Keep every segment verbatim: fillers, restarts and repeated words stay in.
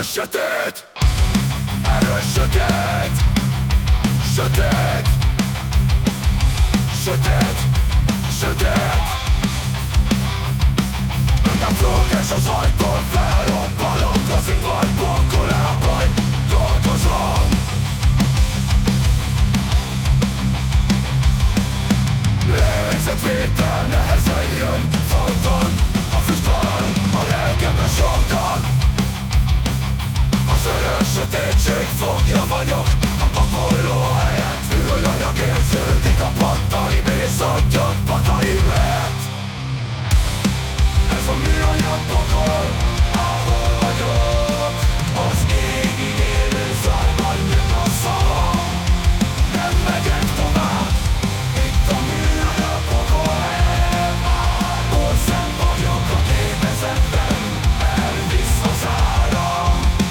sötét, erős sötét, sötét, sötét, sötét. Nekem flók és az ajtól felrobbanok, az ivarban korábban dolgozom. Lélegzetvétel nehezen jön, folyton a füstön, a lelkemben soktan. Az erős sötétség fogja vagyok, a pakoló helyett űranyag érződik a pattani mészadjak patai lett. Ez a műanyag pokol, ahol vagyok, az égig élő zajban jön a szavam. Nem megyek tovább, itt a műanyag pokol helye már. Borszem vagyok a gépezetben, elvisz az áram.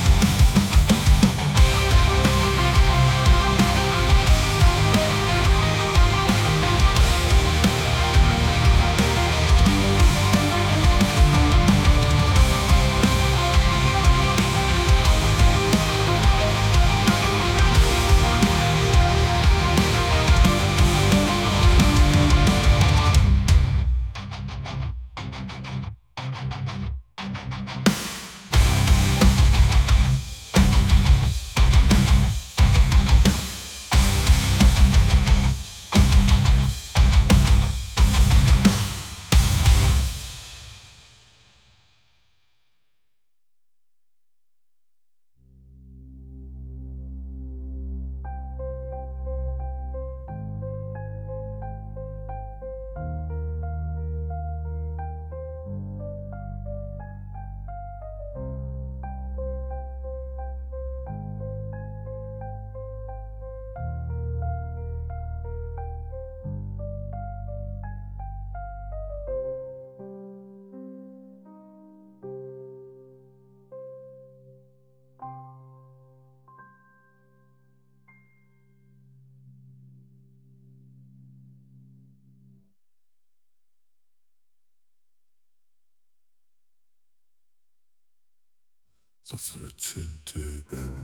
Szafra csüntőben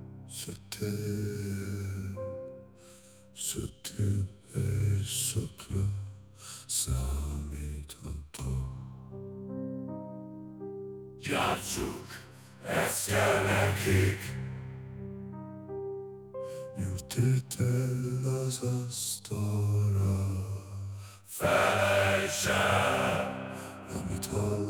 sötét, sötét éjszakra számíthatok. Játsszuk, ez kell nekik. Jut étel az asztalra, Felejts el, amit hall